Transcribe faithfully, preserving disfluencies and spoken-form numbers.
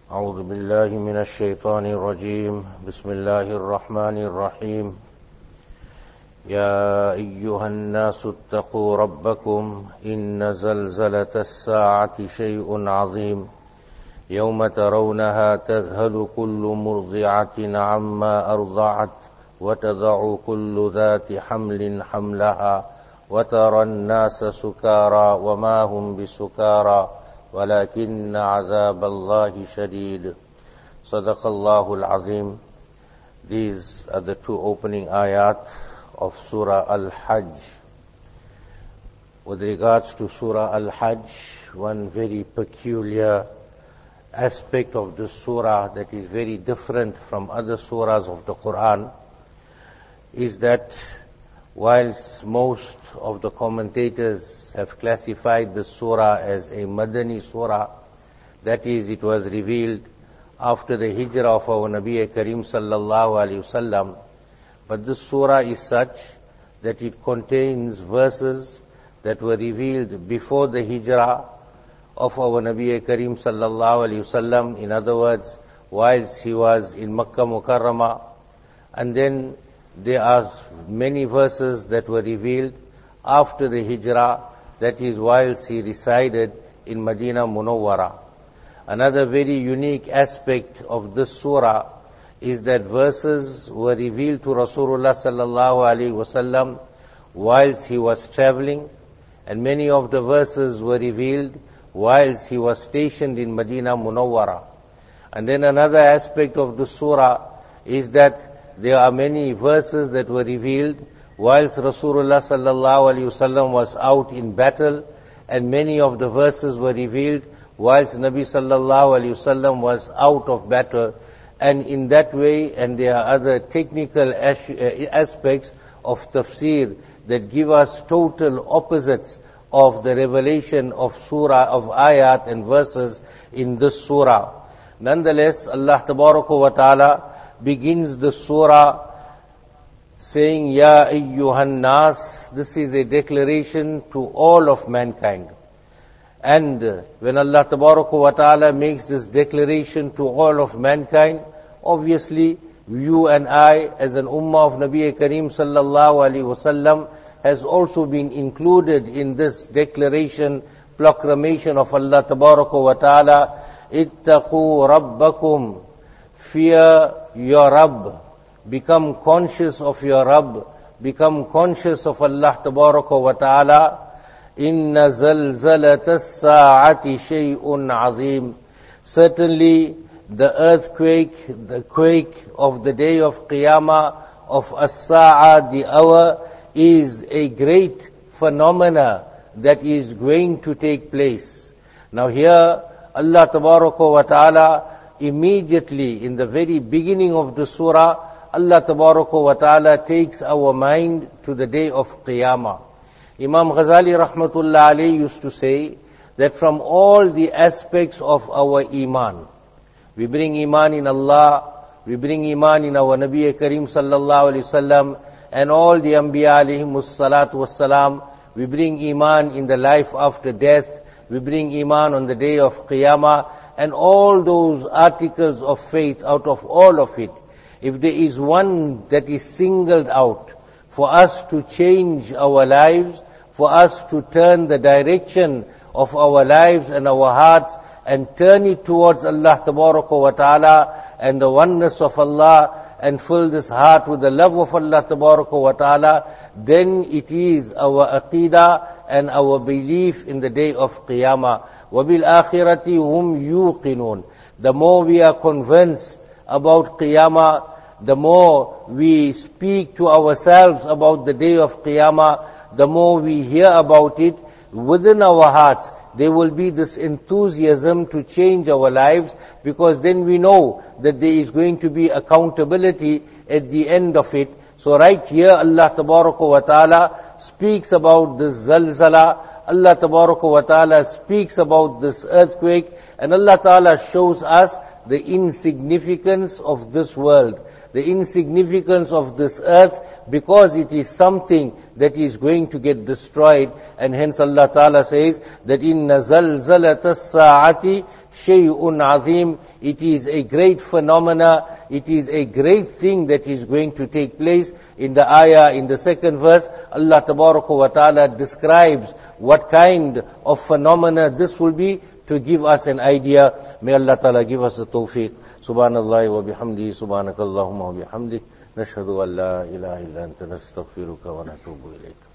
أعوذ بالله من الشيطان الرجيم بسم الله الرحمن الرحيم يا أيها الناس اتقوا ربكم إن زلزلة الساعة شيء عظيم يوم ترونها تذهل كل مرضعة عما أرضعت وتضع كل ذات حمل حملها وترى الناس سكارى وما هم بسكارى ولكن عذاب الله شديد صدق الله العظيم. These are the two opening ayat of Surah Al-Hajj. With regards to Surah Al-Hajj, one very peculiar aspect of this surah that is very different from other surahs of the Quran is that whilst most of the commentators have classified the surah as a Madani surah, that is, it was revealed after the hijrah of our Nabi Kareem sallallahu alayhi wasallam, but this surah is such that it contains verses that were revealed before the hijrah of our Nabi Kareem sallallahu alayhi wasallam, in other words, whilst he was in Makkah Mukarramah, and then there are many verses that were revealed after the hijrah, that is, whilst he resided in Medina Munawwara. Another very unique aspect of this surah is that verses were revealed to Rasulullah sallallahu alaihi wasallam whilst he was traveling, and many of the verses were revealed whilst he was stationed in Medina Munawwara. And then another aspect of the surah is that there are many verses that were revealed whilst Rasulullah sallallahu alaihi wasallam was out in battle, and many of the verses were revealed whilst Nabi sallallahu alaihi wasallam was out of battle. And in that way, and there are other technical aspects of tafsir that give us total opposites of the revelation of surah, of ayat and verses in this surah. Nonetheless, Allah tabaraka wa ta'ala begins the surah saying, Ya ayyuhan nas. This is a declaration to all of mankind. And when Allah tabaraka wa ta'ala makes this declaration to all of mankind, obviously you and I as an ummah of Nabi Kareem sallallahu alaihi wasallam has also been included in this declaration, proclamation of Allah tabaraka wa ta'ala, ittaqu rabbakum. Fear your Rabb, become conscious of your Rabb, become conscious of Allah tabaraka wa ta'ala. Inna zalzalata as-sa'ati shay'un 'azim. Certainly the earthquake, the quake of the day of Qiyamah, of as-sa'a, the hour, is a great phenomena that is going to take place. Now here Allah tabaraka wa ta'ala, immediately in the very beginning of the surah, Allah tabaraka wa ta'ala takes our mind to the day of Qiyamah. Imam Ghazali rahmatullah alayhi used to say that from all the aspects of our iman, we bring iman in Allah, we bring iman in our Nabi Kareem sallallahu alayhi wasallam and all the Anbiya alayhimus salatu wassalam, we bring iman in the life after death, we bring iman on the day of Qiyamah, and all those articles of faith. Out of all of it, if there is one that is singled out for us to change our lives, for us to turn the direction of our lives and our hearts and turn it towards Allah tabaraka wa ta'ala and the oneness of Allah, and fill this heart with the love of Allah tabaraka wa ta'ala, then it is our aqidah and our belief in the day of Qiyamah. وَبِالْآخِرَةِ هُمْ يُوقِنُونَ. The more we are convinced about Qiyamah, the more we speak to ourselves about the day of Qiyamah, the more we hear about it within our hearts, there will be this enthusiasm to change our lives, because then we know that there is going to be accountability at the end of it. So right here Allah tabaraka wa ta'ala speaks about this zalzala, Allah tabaraka wa ta'ala speaks about this earthquake, and Allah ta'ala shows us the insignificance of this world. the insignificance of this earth, because it is something that is going to get destroyed. And hence Allah Ta'ala says that inna zalzalata as-sa'ati shay'un azim. It is a great phenomena, it is a great thing that is going to take place. In the ayah, in the second verse, Allah Tabaraka wa Ta'ala describes what kind of phenomena this will be, to give us an idea. May Allah Ta'ala give us the tawfiq. Subhanallah wa bihamdihi, subhanakallahumma wa bihamdik, nashhadu an la ilaha illa anta nastaghfiruka wa natubu ilayk.